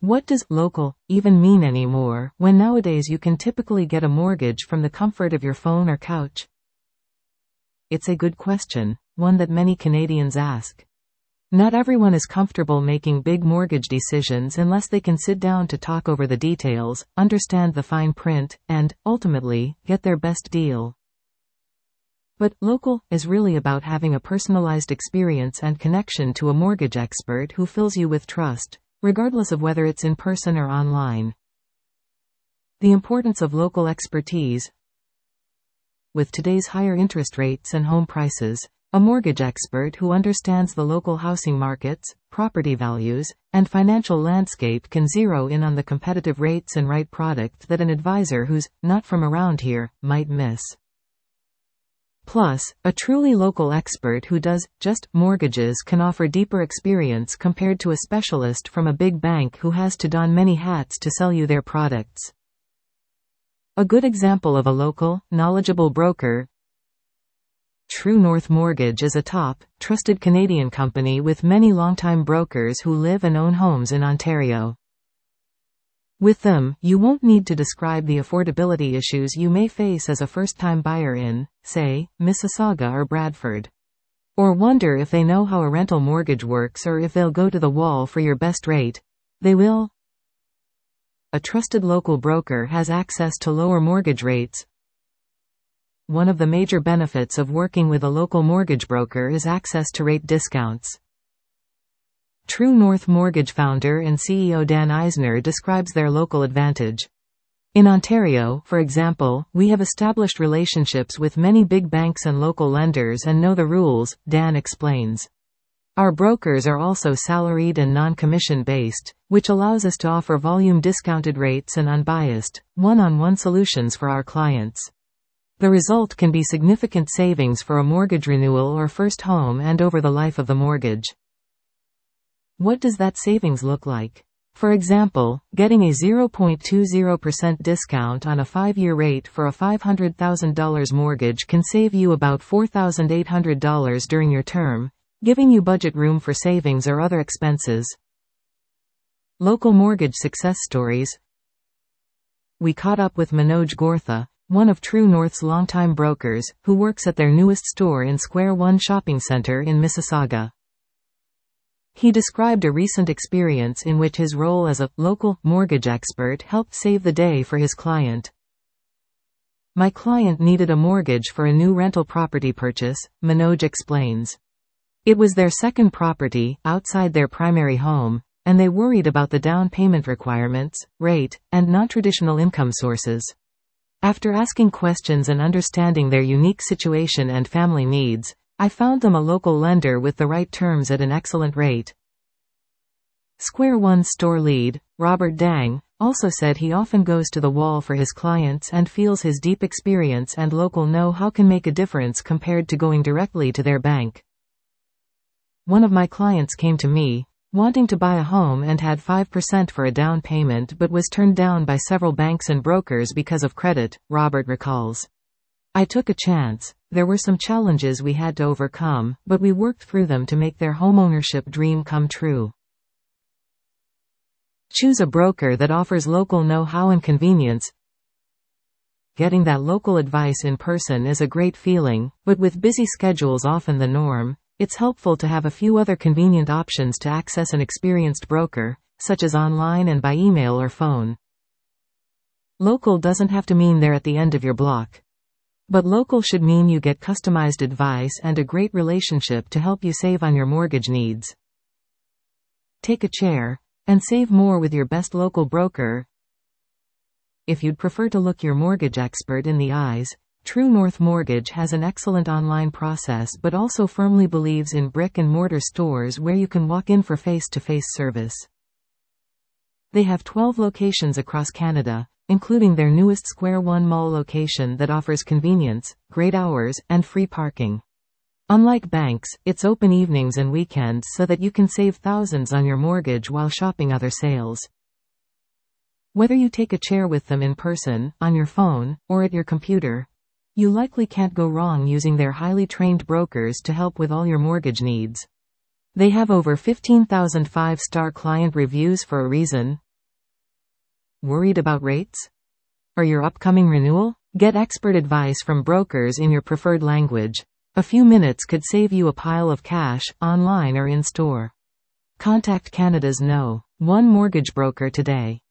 What does local even mean anymore, when nowadays you can typically get a mortgage from the comfort of your phone or couch? It's a good question, one that many Canadians ask. Not everyone is comfortable making big mortgage decisions unless they can sit down to talk over the details, understand the fine print, and, ultimately, get their best deal. But local is really about having a personalized experience and connection to a mortgage expert who fills you with trust, regardless of whether it's in person or online. The importance of local expertise. With today's higher interest rates and home prices, a mortgage expert who understands the local housing markets, property values, and financial landscape can zero in on the competitive rates and right product that an advisor who's not from around here might miss. Plus, a truly local expert who does just mortgages can offer deeper experience compared to a specialist from a big bank who has to don many hats to sell you their products. A good example of a local, knowledgeable broker. True North Mortgage is a top, trusted Canadian company with many longtime brokers who live and own homes in Ontario. With them, you won't need to describe the affordability issues you may face as a first-time buyer in, say, Mississauga or Bradford. Or wonder if they know how a rental mortgage works or if they'll go to the wall for your best rate. They will. A trusted local broker has access to lower mortgage rates. One of the major benefits of working with a local mortgage broker is access to rate discounts. True North Mortgage founder and CEO Dan Eisner describes their local advantage. In Ontario, for example, we have established relationships with many big banks and local lenders and know the rules, Dan explains. Our brokers are also salaried and non-commission based, which allows us to offer volume discounted rates and unbiased, one-on-one solutions for our clients. The result can be significant savings for a mortgage renewal or first home and over the life of the mortgage. What does that savings look like? For example, getting a 0.20% discount on a 5-year rate for a $500,000 mortgage can save you about $4,800 during your term, giving you budget room for savings or other expenses. Local mortgage success stories. We caught up with Manoj Gortha, one of True North's longtime brokers, who works at their newest store in Square One Shopping Center in Mississauga. He described a recent experience in which his role as a local mortgage expert helped save the day for his client. My client needed a mortgage for a new rental property purchase, Manoj explains. It was their second property, outside their primary home, and they worried about the down payment requirements, rate, and non-traditional income sources. After asking questions and understanding their unique situation and family needs, I found them a local lender with the right terms at an excellent rate. Square One store lead, Robert Dang, also said he often goes to the wall for his clients and feels his deep experience and local know-how can make a difference compared to going directly to their bank. One of my clients came to me, wanting to buy a home and had 5% for a down payment but was turned down by several banks and brokers because of credit, Robert recalls. I took a chance. There were some challenges we had to overcome, but we worked through them to make their homeownership dream come true. Choose a broker that offers local know-how and convenience. Getting that local advice in person is a great feeling, but with busy schedules often the norm, it's helpful to have a few other convenient options to access an experienced broker, such as online and by email or phone. Local doesn't have to mean they're at the end of your block. But local should mean you get customized advice and a great relationship to help you save on your mortgage needs. Take a chair and save more with your best local broker. If you'd prefer to look your mortgage expert in the eyes, True North Mortgage has an excellent online process but also firmly believes in brick-and-mortar stores where you can walk in for face-to-face service. They have 12 locations across Canada, including their newest Square One Mall location that offers convenience, great hours, and free parking. Unlike banks, it's open evenings and weekends so that you can save thousands on your mortgage while shopping other sales. Whether you take a chair with them in person, on your phone, or at your computer, you likely can't go wrong using their highly trained brokers to help with all your mortgage needs. They have over 15,000 five-star client reviews for a reason. Worried about rates? Or your upcoming renewal? Get expert advice from brokers in your preferred language. A few minutes could save you a pile of cash, online or in store. Contact Canada's No. 1 mortgage broker today.